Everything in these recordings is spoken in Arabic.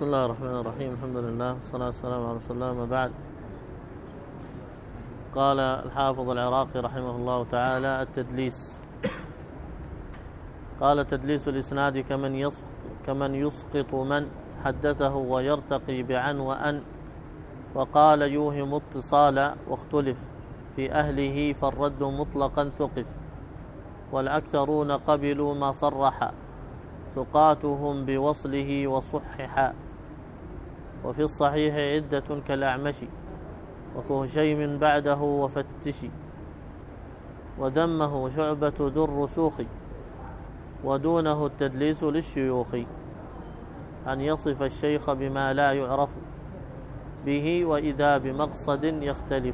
بسم الله الرحمن الرحيم. الحمد لله والصلاة والسلام على رسول الله. ما بعد، قال الحافظ العراقي رحمه الله تعالى: التدليس. قال: تدليس الإسناد كمن يسقط من حدثه ويرتقي بعن وأن، وقال يوهم اتصال واختلف في أهله، فالرد مطلقا ثقف، والأكثرون قبلوا ما صرح، ثقاتهم بوصله وصحح، وفي الصحيح عدة كالأعمش، وكهشيم بعده وفتش، ودمه شعبة ذو الرسوخ، ودونه التدليس للشيوخ، أن يصف الشيخ بما لا يعرف به، وإذا بمقصد يختلف،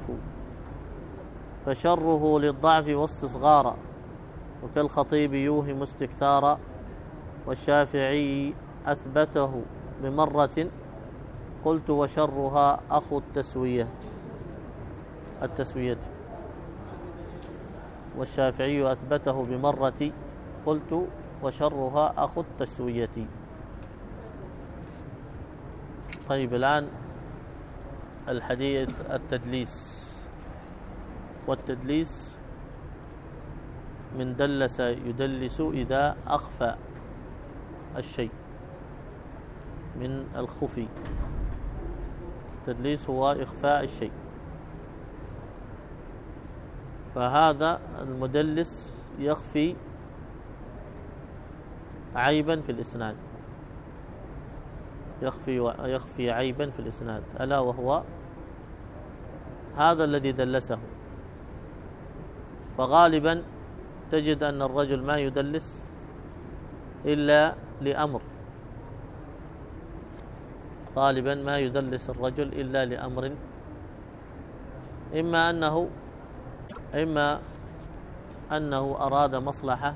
فشره للضعف واستصغارا، وكالخطيب يوهم استكثارا، والشافعي أثبته بمرة، قلت وشرها أخو التسوية. والشافعي أثبته بمرة، قلت وشرها أخو التسوية. طيب، الآن الحديث التدليس. والتدليس من دلس يدلس إذا أخفى الشيء من الخفي. التدليس هو إخفاء الشيء، فهذا المدلس يخفي عيبا في الإسناد، يخفي عيبا في الإسناد، ألا وهو هذا الذي دلسه. فغالبا تجد أن الرجل ما يدلس إلا لأمر، غالبا ما يدلس الرجل إلا لأمر، إما أنه أراد مصلحة،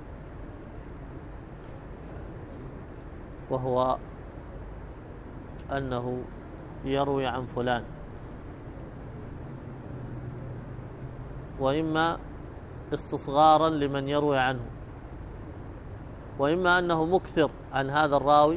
وهو أنه يروي عن فلان، وإما استصغارا لمن يروي عنه، وإما أنه مكثر عن هذا الراوي،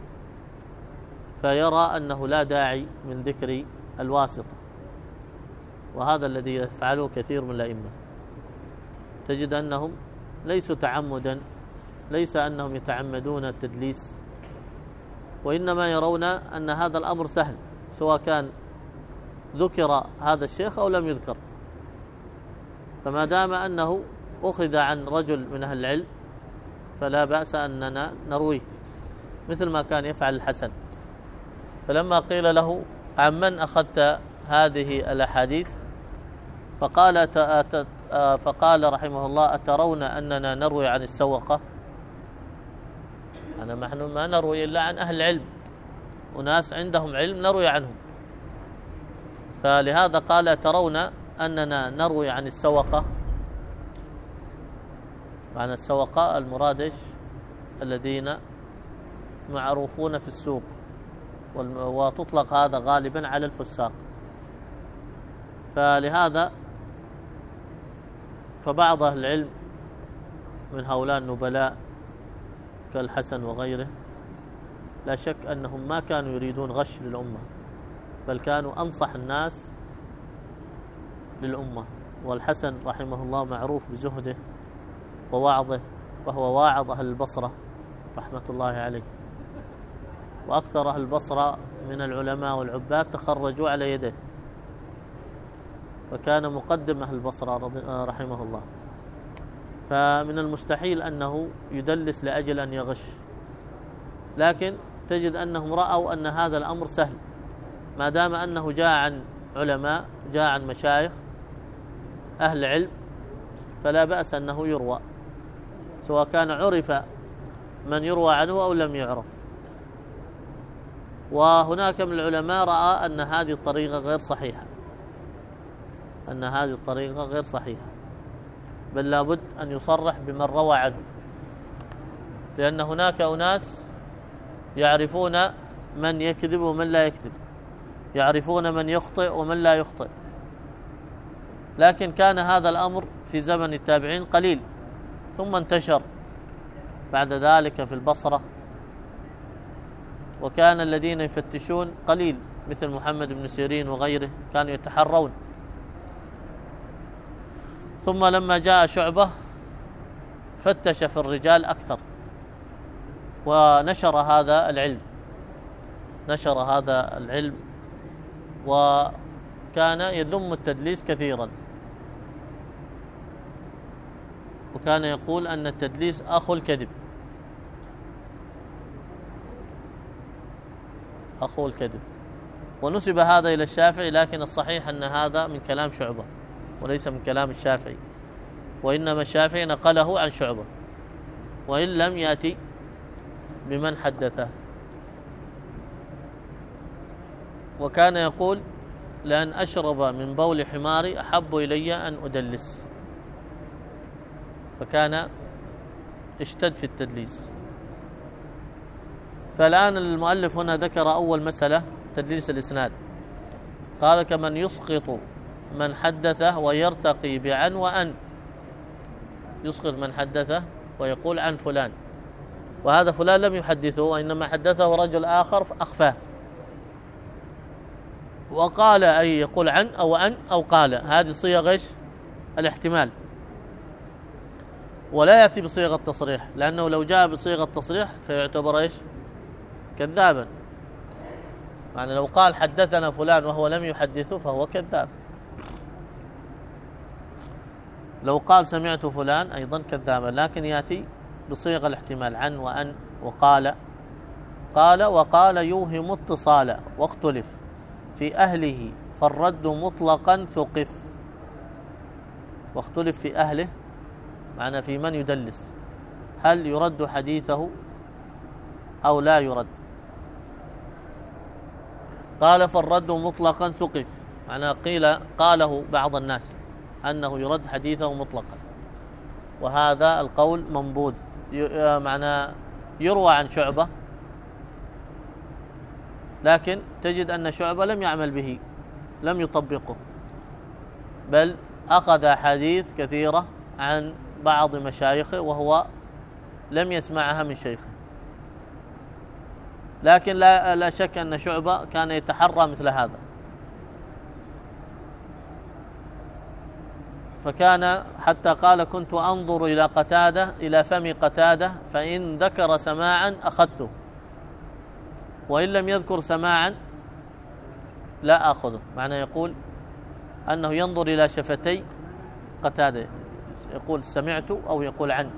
فيرى أنه لا داعي من ذكر الواسطة. وهذا الذي يفعله كثير من الأئمة، تجد أنهم ليسوا تعمدا، ليس أنهم يتعمدون التدليس، وإنما يرون أن هذا الأمر سهل، سواء كان ذكر هذا الشيخ أو لم يذكر، فما دام أنه أخذ عن رجل من أهل العلم فلا بأس أننا نرويه، مثل ما كان يفعل الحسن. فلما قيل له: عمن أخذت هذه الأحاديث؟ فقال رحمه الله: أترون أننا نروي عن السوقة؟ نحن ما نروي إلا عن أهل العلم، وناس عندهم علم نروي عنهم، فلهذا قال: أترون أننا نروي عن السوقة؟ عن السوقة المراد الذين معروفون في السوق، وتطلق هذا غالبا على الفساق. فلهذا فبعض أهل العلم من هؤلاء النبلاء كالحسن وغيره لا شك أنهم ما كانوا يريدون غش للأمة، بل كانوا أنصح الناس للأمة. والحسن رحمه الله معروف بزهده ووعظه، وهو واعظ أهل البصرة رحمة الله عليه، وأكثر أهل البصرة من العلماء والعباد تخرجوا على يده، وكان مقدم أهل البصرة رحمه الله. فمن المستحيل أنه يدلس لأجل أن يغش، لكن تجد أنهم رأوا أن هذا الأمر سهل، ما دام أنه جاء عن علماء، جاء عن مشايخ أهل علم، فلا بأس أنه يروى، سواء كان عرف من يروى عنه أو لم يعرف. وهناك من العلماء رأى أن هذه الطريقة غير صحيحة، بل لابد أن يصرح بمن روى عنه، لأن هناك أناس يعرفون من يكذب ومن لا يكذب، يعرفون من يخطئ ومن لا يخطئ. لكن كان هذا الأمر في زمن التابعين قليل، ثم انتشر بعد ذلك في البصرة وكان الذين يفتشون قليل مثل محمد بن سيرين وغيره كانوا يتحرون. ثم لما جاء شعبة فتش في الرجال أكثر ونشر هذا العلم وكان يذم التدليس كثيرا، وكان يقول أن التدليس أخو الكذب، ونسب هذا إلى الشافعي، لكن الصحيح أن هذا من كلام شعبة وليس من كلام الشافعي، وإنما الشافعي نقله عن شعبة وإن لم يأتي بمن حدثه. وكان يقول: لأن أشرب من بول حماري أحب إلي أن أدلس، فكان اشتد في التدليس. فالآن المؤلف هنا ذكر أول مسألة تدليس الإسناد، قال: كمن يسقط من حدثه ويرتقي بعن وأن، يسقط من حدثه ويقول عن فلان، وهذا فلان لم يحدثه وإنما حدثه رجل آخر فأخفاه، وقال أي يقول عن أو أن أو قال، هذه صيغ إيش؟ الاحتمال، ولا يأتي بصيغة التصريح، لأنه لو جاء بصيغة التصريح فيعتبر إيش؟ كذابا. يعني لو قال حدثنا فلان وهو لم يحدثه فهو كذاب، لو قال سمعت فلان أيضا كذابا، لكن يأتي بصيغة الاحتمال عن وأن وقال. وقال يوهم اتصالا واختلف في أهله فالرد مطلقا ثقف. واختلف في أهله معنى في من يدلس، هل يرد حديثه أو لا يرد؟ قال: فالرد مطلقا ثقف، معنى قاله بعض الناس أنه يرد حديثه مطلقا، وهذا القول منبوذ، معنى يروى عن شعبة، لكن تجد أن شعبة لم يعمل به، لم يطبقه، بل أخذ حديث كثيرة عن بعض مشايخه وهو لم يسمعها من شيخه. لكن لا شك أن شعبة كان يتحرى مثل هذا، فكان حتى قال: كنت أنظر إلى فم قتادة فإن ذكر سماعا أخذته، وإن لم يذكر سماعا لا أخذه. معنى يقول أنه ينظر إلى شفتي قتادة، يقول سمعت أو يقول عن.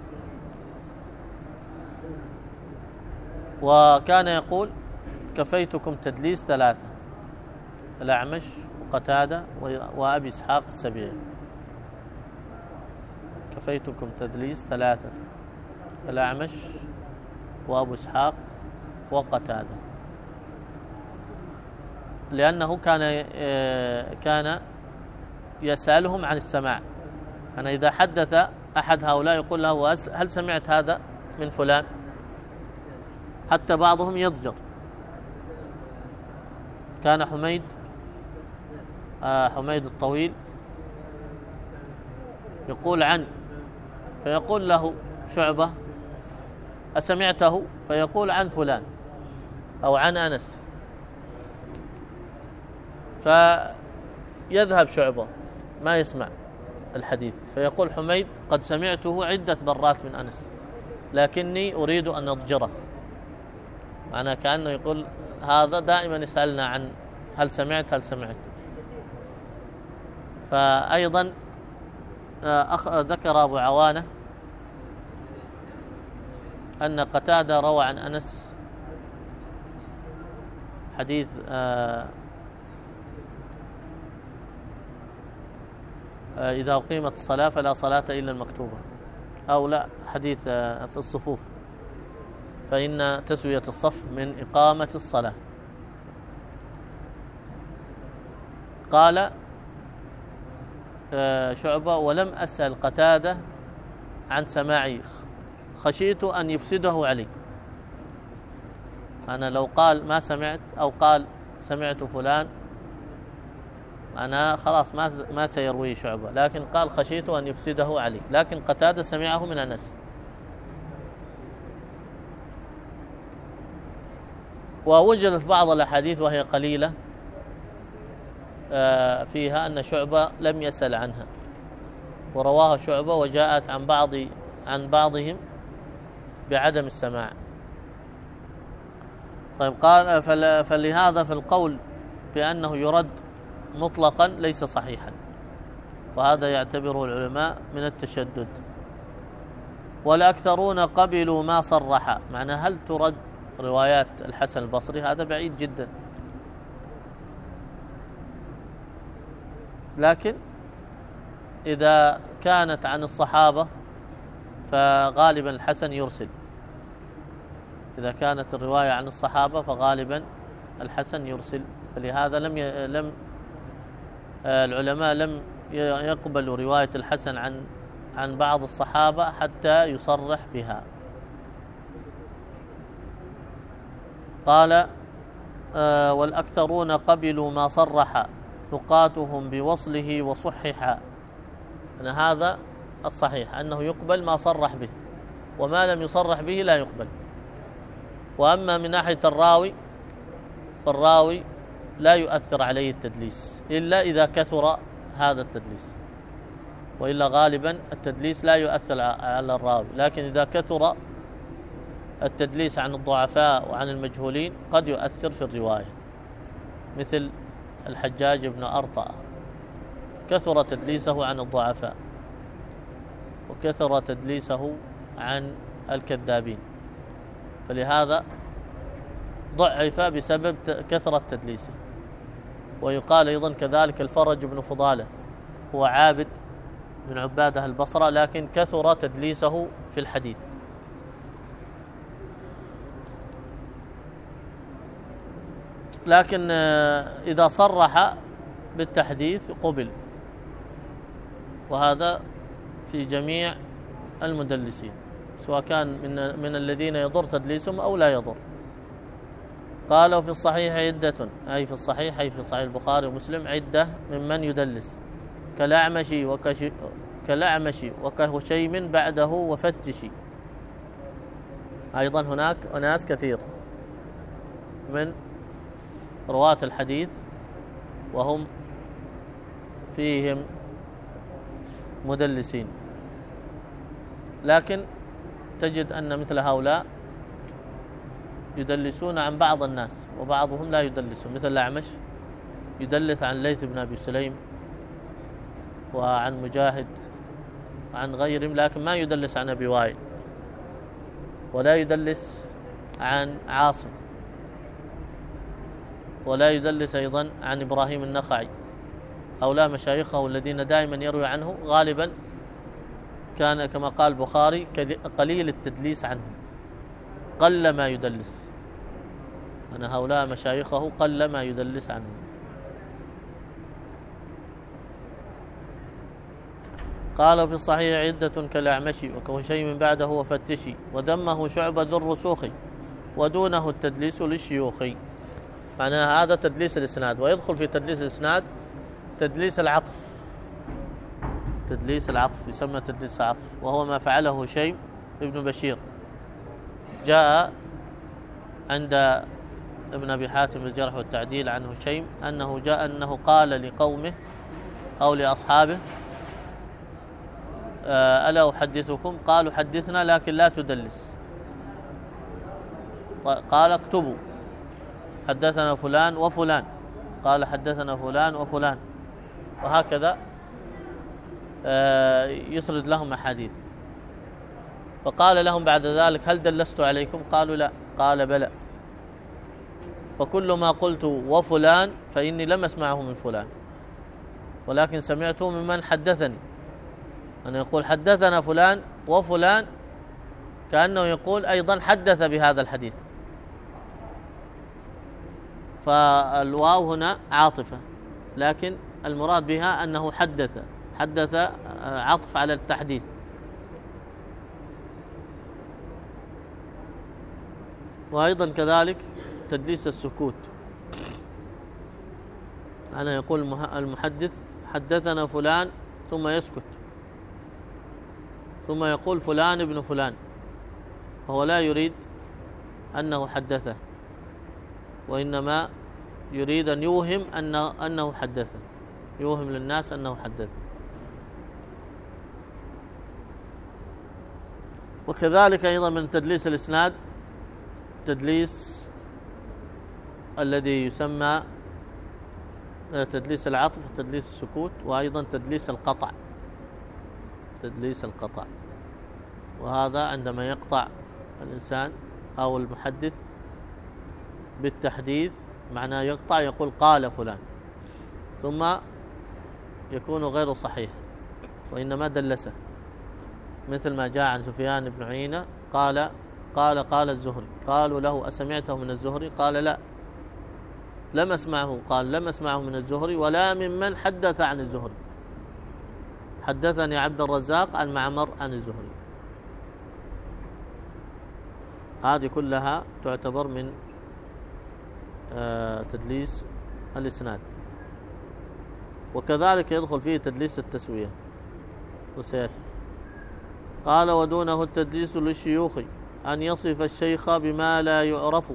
وكان يقول: كفيتكم تدليس ثلاثة، الأعمش وقتادة وأبي إسحاق السبيعي. كفيتكم تدليس ثلاثة، الأعمش وأبو إسحاق وقتادة، لأنه كان يسألهم عن السماع. أنا إذا حدث أحد هؤلاء يقول له: هل سمعت هذا من فلان؟ حتى بعضهم يضجر. كان حميد الطويل يقول عن، فيقول له شعبة: أسمعته؟ فيقول: عن فلان أو عن أنس، فيذهب شعبة ما يسمع الحديث، فيقول حميد: قد سمعته عدة مرات من أنس لكني أريد أن أضجره. معنى كأنه يقول هذا دائما يسألنا عن هل سمعت. فأيضا ذكر أبو عوانة أن قتادة روى عن أنس حديث إذا أقيمت الصلاة فلا صلاة إلا المكتوبة، أو لا، حديث في الصفوف، فإن تسوية الصف من إقامة الصلاة. قال شعبة: ولم أسأل قتادة عن سماعي خشيت أن يفسده علي. أنا لو قال ما سمعت أو قال سمعت فلان أنا خلاص ما سيروي شعبة، لكن قال خشيت أن يفسده علي، لكن قتادة سمعه من أنس. ووجدت بعض الأحاديث وهي قليلة فيها أن شعبة لم يسأل عنها، ورواها شعبة وجاءت عن بعضهم بعدم السماع. طيب قال فلهذا في القول بأنه يرد مطلقا ليس صحيحا، وهذا يعتبره العلماء من التشدد. والأكثرون قبلوا ما صرح، معنى هل ترد روايات الحسن البصري؟ هذا بعيد جدا، لكن إذا كانت عن الصحابة فغالبا الحسن يرسل. إذا كانت الرواية عن الصحابة فغالبا الحسن يرسل، فلهذا العلماء لم يقبلوا رواية الحسن عن بعض الصحابة حتى يصرح بها. قال والأكثرون قبلوا ما صرح نقاتهم بوصله وصحح، أن هذا الصحيح أنه يقبل ما صرح به، وما لم يصرح به لا يقبل. وأما من ناحية الراوي فالراوي لا يؤثر عليه التدليس إلا إذا كثر هذا التدليس، وإلا غالبا التدليس لا يؤثر على الراوي. لكن إذا كثر التدليس عن الضعفاء وعن المجهولين قد يؤثر في الرواية، مثل الحجاج بن أرطأ كثر تدليسه عن الضعفاء وكثر تدليسه عن الكذابين، فلهذا ضعف بسبب كثرة تدليسه. ويقال أيضا كذلك الفرج بن فضالة، هو عابد من عباد أهل البصرة لكن كثر تدليسه في الحديث. لكن إذا صرح بالتحديث قبل، وهذا في جميع المدلسين، سواء كان من الذين يضر تدليسهم أو لا يضر. قالوا في الصحيح عدة، أي في الصحيح أي في صحيح البخاري ومسلم عدة ممن يدلس كالأعمش وكهشيم بعده وفتشي. أيضا هناك أناس كثير من رواة الحديث وهم فيهم مدلسين، لكن تجد أن مثل هؤلاء يدلسون عن بعض الناس وبعضهم لا يدلسون، مثل الأعمش يدلس عن ليث بن أبي سليم وعن مجاهد وعن غيرهم، لكن ما يدلس عن أبي وائل، ولا يدلس عن عاصم، ولا يدلس أيضا عن إبراهيم النخعي. هؤلاء مشايخه الذين دائما يروي عنه غالبا كان كما قال البخاري قليل التدليس عنهم، قل ما يدلس، أن هؤلاء مشايخه قل ما يدلس عنهم. قال في الصحيح عدة كالأعمشي وكهشيم بعده وفتشي، ودمه شعبة ذو الرسوخ ودونه التدليس للشيوخ. معناها هذا تدليس الإسناد، ويدخل في تدليس الإسناد تدليس العطف. تدليس العطف يسمى تدليس العطف، وهو ما فعله هشيم ابن بشير. جاء عند ابن أبي حاتم الجرح والتعديل عن هشيم أنه قال لقومه أو لأصحابه ألا أحدثكم؟ قالوا حدثنا لكن لا تدلس. قال اكتبوا حدثنا فلان وفلان، قال حدثنا فلان وفلان، وهكذا يسرد لهم أحاديث. فقال لهم بعد ذلك هل دلست عليكم؟ قالوا لا. قال بلى، فكل ما قلت وفلان فإني لم أسمعه من فلان، ولكن سمعته ممن حدثني. أن يقول حدثنا فلان وفلان كأنه يقول أيضا حدث بهذا الحديث، فالواو هنا عاطفة، لكن المراد بها أنه حدث عطف على التحديث. وأيضا كذلك تدليس السكوت، أنا يقول المحدث حدثنا فلان ثم يسكت، ثم يقول فلان ابن فلان، وهو لا يريد أنه حدثه، وإنما يريد أن يوهم أنه حدث، يوهم للناس أنه حدث. وكذلك أيضا من تدليس الإسناد تدليس الذي يسمى تدليس العطف، تدليس السكوت، وأيضا تدليس القطع. تدليس القطع، وهذا عندما يقطع الإنسان أو المحدث بالتحديث، معناه يقطع، يقول قال فلان، ثم يكون غير صحيح وإنما دلسه، مثل ما جاء عن سفيان بن عيينة قال الزهري، قالوا له أسمعته من الزهري؟ قال لا، لم أسمعه. قال لم أسمعه من الزهري ولا ممن حدث عن الزهري، حدثني عبد الرزاق عن معمر عن الزهري. هذه كلها تعتبر من تدليس الإسناد. وكذلك يدخل فيه تدليس التسوية وسيأتي. قال ودونه التدليس للشيوخ أن يصف الشيخ بما لا يعرف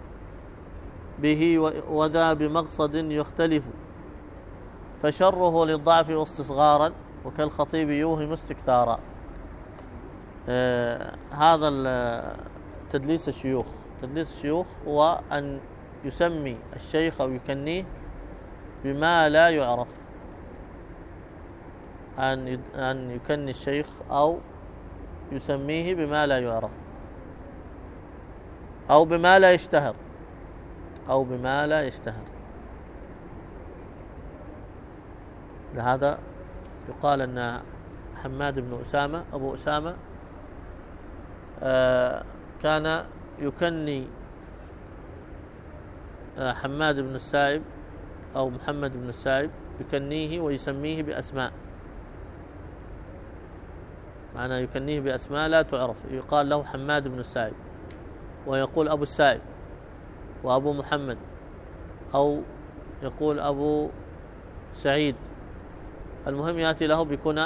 به وذا بمقصد يختلف، فشره للضعف واستصغارا وكالخطيب يوهم استكثارا. هذا تدليس الشيوخ. تدليس الشيوخ هو أن يسمي الشيخ أو يكنيه بما لا يعرف، أن يكني الشيخ أو يسميه بما لا يعرف أو بما لا يشتهر لهذا يقال أن حماد بن أسامة أبو أسامة كان يكني حماد بن السائب أو محمد بن السائب، يكنيه ويسميه بأسماء، معنى يكنيه بأسماء لا تعرف. يقال له حماد بن السائب، ويقول أبو السائب وأبو محمد، أو يقول أبو سعيد. المهم يأتي له بكنى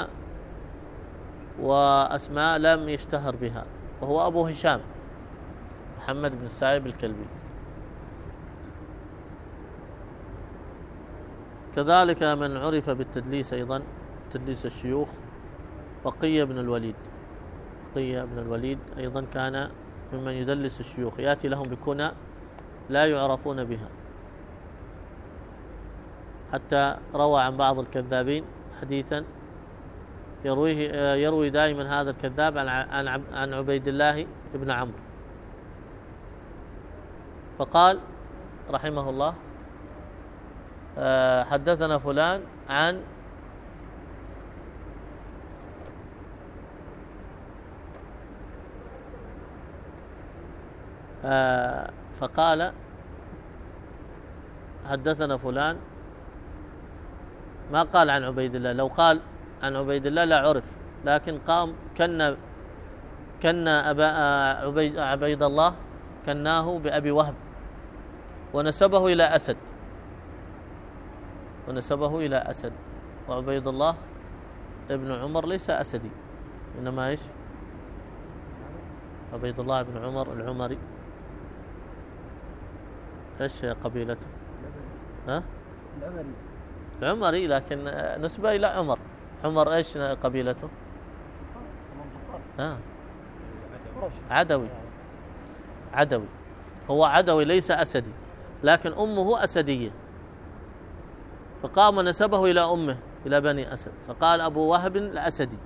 وأسماء لم يشتهر بها، وهو أبو هشام محمد بن السائب الكلبي. كذلك من عرف بالتدليس أيضا تدليس الشيوخ بقية بن الوليد. بقية بن الوليد أيضا كان ممن يدلس الشيوخ، يأتي لهم بكنى لا يعرفون بها، حتى روى عن بعض الكذابين حديثا يروي دائما هذا الكذاب عن عبيد الله بن عمرو، فقال رحمه الله حدثنا فلان عن فقال حدثنا فلان، ما قال عن عبيد الله. لو قال عن عبيد الله لا عرف، لكن قام كنا عبيد الله كناه بأبي وهب ونسبه إلى أسد، وعبيد الله ابن عمر ليس أسدي، إنما إيش؟ عبيد الله بن عمر العمري. إيش قبيلته؟ العمري، لكن نسبة إلى عمر إيش قبيلته؟ عدوي، هو عدوي ليس أسدي، لكن أمه أسدية، فقام نسبه إلى أمه إلى بني أسد، فقال أبو وهب الأسدي،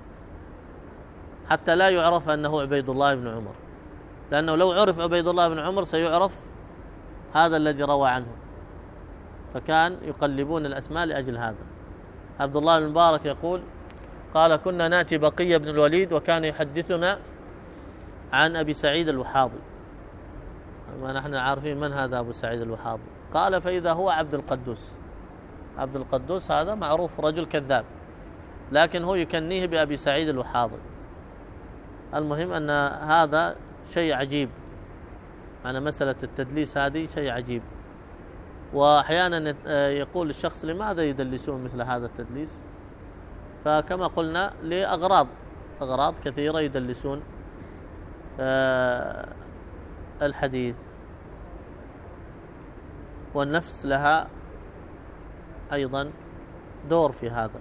حتى لا يعرف أنه عبيد الله بن عمر، لأنه لو عرف عبيد الله بن عمر سيعرف هذا الذي روى عنه، فكان يقلبون الأسماء لأجل هذا. عبد الله بن مبارك يقول قال كنا نأتي بقية بن الوليد وكان يحدثنا عن أبي سعيد الوحاضي، ما نحن عارفين من هذا أبو سعيد الوحاضي. قال فإذا هو عبد القدوس هذا معروف رجل كذاب، لكن هو يكنيه بأبي سعيد الوحاضي. المهم أن هذا شيء عجيب، أنا مسألة التدليس هذه شيء عجيب، وأحيانا يقول الشخص لماذا يدلسون مثل هذا التدليس؟ فكما قلنا لأغراض كثيرة يدلسون الحديث. والنفس لها أيضا دور في هذا.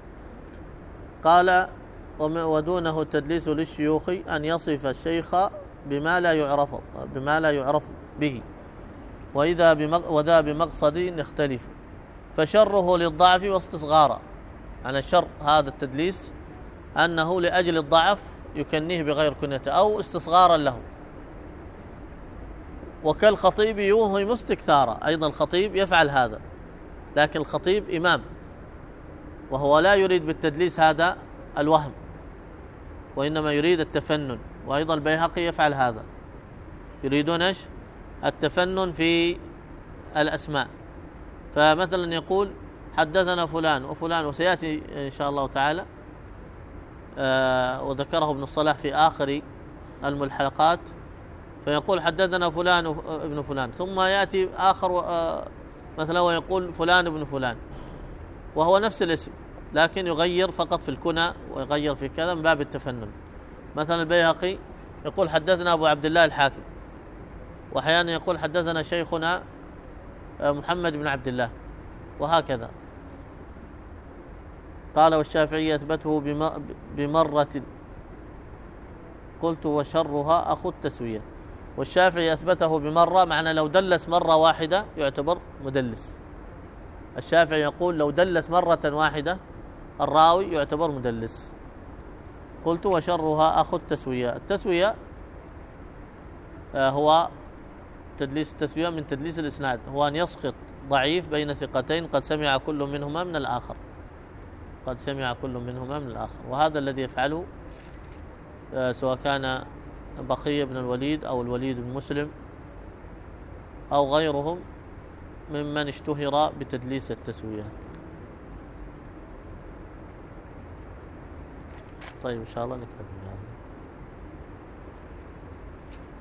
قال ودونه التدليس للشيوخ أن يصف الشيخ بما لا يعرف به وذا بمقصد يختلف، فشره للضعف واستصغاره. على شر هذا التدليس أنه لأجل الضعف يكنيه بغير كنيته أو استصغارا له. وكالخطيب يوهم استكثارا، أيضا الخطيب يفعل هذا، لكن الخطيب إمام وهو لا يريد بالتدليس هذا الوهم، وإنما يريد التفنن. وأيضا البيهقي يفعل هذا، يريدون ايش؟ التفنن في الأسماء. فمثلا يقول حدثنا فلان وفلان، وسيأتي إن شاء الله تعالى وذكره ابن الصلاح في آخر الملحقات، فيقول حدثنا فلان ابن فلان، ثم يأتي آخر مثلا ويقول فلان ابن فلان، وهو نفس الاسم لكن يغير فقط في الكنى ويغير في كذا من باب التفنن. مثلا البيهقي يقول حدثنا أبو عبد الله الحاكم، وأحيانا يقول حدثنا شيخنا محمد بن عبد الله، وهكذا. قال والشافعي أثبته بمرة، قلت وشرها أخو التسوية. والشافعي أثبته بمرة، معنى لو دلس مرة واحدة يعتبر مدلس. الشافعي يقول لو دلس مرة واحدة الراوي يعتبر مدلس. قلت وشرها أخو التسوية. التسوية هو تدليس التسوية من تدليس الإسناد، هو أن يسقط ضعيف بين ثقتين قد سمع كل منهما من الآخر، وهذا الذي يفعله سواء كان بقية بن الوليد أو الوليد بن مسلم أو غيرهم ممن اشتهر بتدليس التسوية. طيب إن شاء الله نكتب بهذا.